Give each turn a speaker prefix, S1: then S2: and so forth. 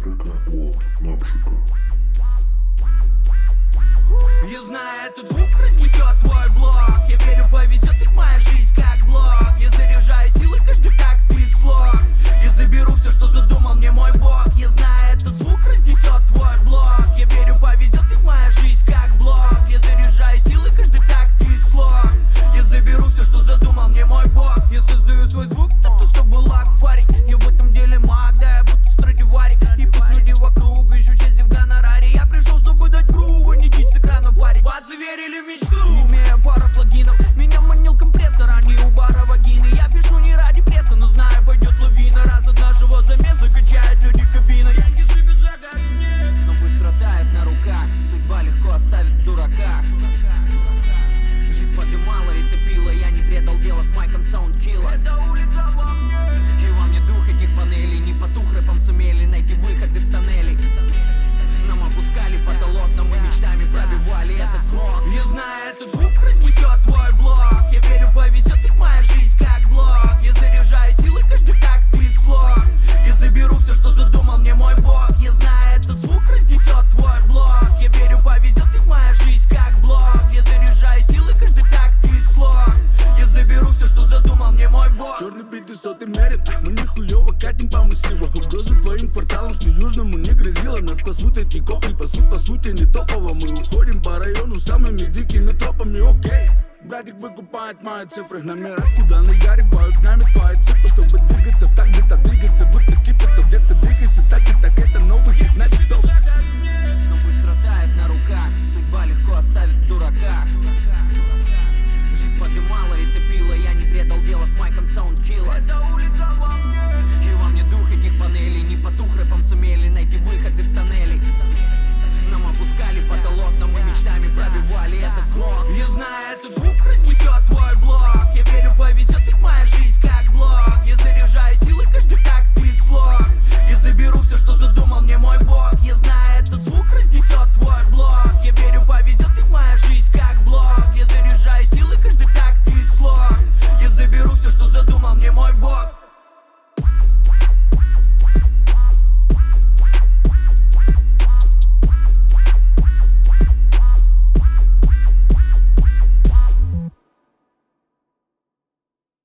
S1: трека о Напшика.
S2: Я знаю, этот звук разнесет твой блок. Я верю, повезет, ведь моя жизнь как блок. Я заряжаю силы каждый такт и слог. Я заберу все, что задумал мне мой бог. Я знаю, этот звук разнесет твой блок. Я верю, повезет, ведь моя жизнь как блок. Я заряжаю силы каждый такт и слог. Я заберу все, что задумал мне мой бог. Я создаю свой звук, это все была парень. Я в этом деле маг, да я будто Страдивари. И пусть люди вокруг ищут счастье в гонораре. Я пришел, чтобы дать груву, не дичь с экрана парень. Пацы верили в мечту, имея пару плагинов. Меня манил компрессор, а не у бара вагины. Я пишу не ради пресса, но знаю, пойдет лавина. Раз от нашего замеса качают люди кабины. Янки сыпят за как снег,
S3: но быстро тает на руках. Судьба легко оставит в дураках. Жизнь подымала и топила. Я не предал дело с майком Soundkilla.
S2: эта улица во мне.
S3: И во мне дух этих панелей. Не потух рэпом сумели найти выход из тоннелей. Нам опускали потолок, но мы мечтами пробивали этот смог.
S2: Я знаю, этот звук разнесет твой блок. Я верю, повезет, ведь моя жизнь как блок. Я заряжаю силы каждый такт и слог. Я заберу все, что задумал мне мой бог. Я знаю, этот звук разнесет твой блок. Я верю, повезет, ведь моя жизнь как блок. Я заряжаю силы каждый такт и слог. Я заберу все, что задумал мне мой бог.
S4: Черный 500 мерит, мы нихуёво катим по массиву. Угрозы твоим кварталам, что южному не грозило. Нас спасут эти копы, пасут по сути не топово. Мы уходим по району самыми дикими тропами, окей. Братик выкупает мои цифры, номера куда наяривают нами твои цифры. Чтобы двигаться в так, где-то двигаться, будто кипит, то где-то двигайся. Так и так, это новый хит на хитов.
S3: Но быстро тает на руках. Судьба легко оставит в дураках. Жизнь подымала и топила. Я не предал дело с майком Soundkilla.
S2: эта улица во мне.
S3: И во мне дух этих панелей. Не потух рэпом сумели найти выход из тоннелей. Нам опускали потолок, но мы мечтами пробивали этот смог.